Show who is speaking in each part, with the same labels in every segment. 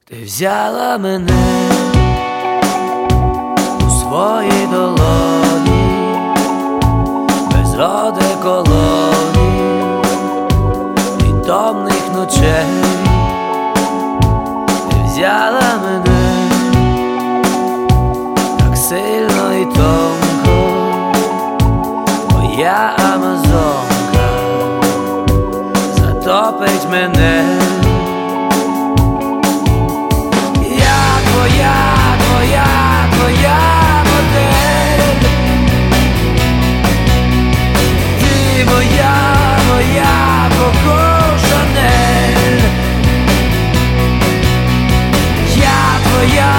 Speaker 1: Ти взяла мене у свої долоні, без одеколонів і томних ночей. Ти взяла мене так сильно і тонко, твоя амазонка затопить мене. Твоя модель, ти моя Коко Шанель. Я твоя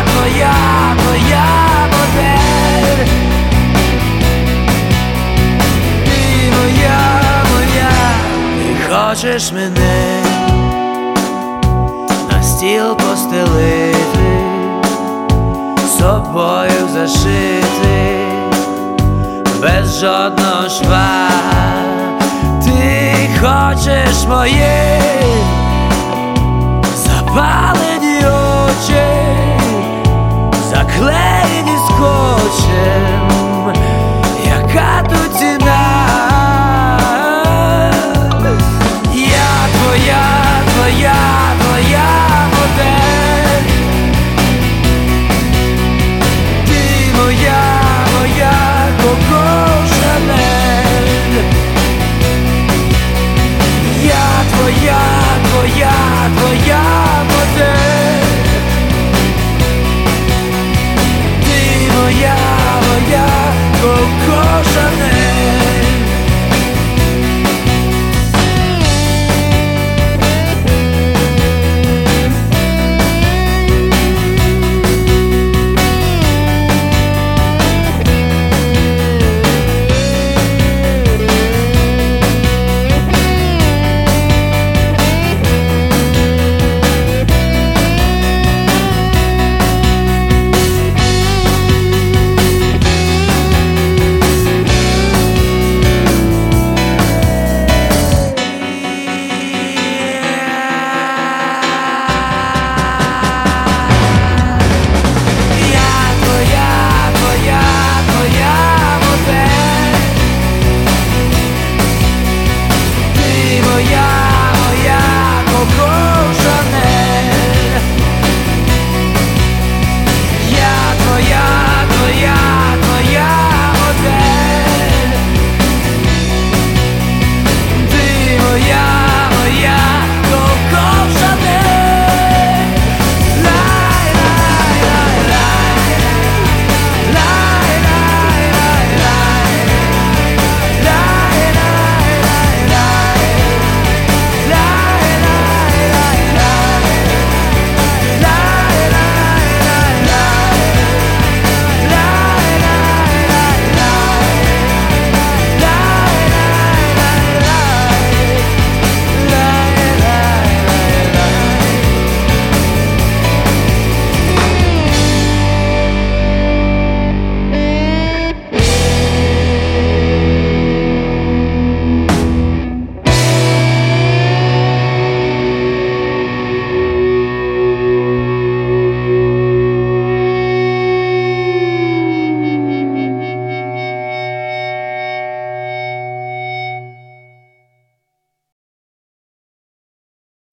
Speaker 1: модель, ти моя, ти хочеш мене на стіл постелити, собою зашити, без жодного шва. Ти хочеш мої запалені очі, заклеєні скотчем. Яка тут ціна?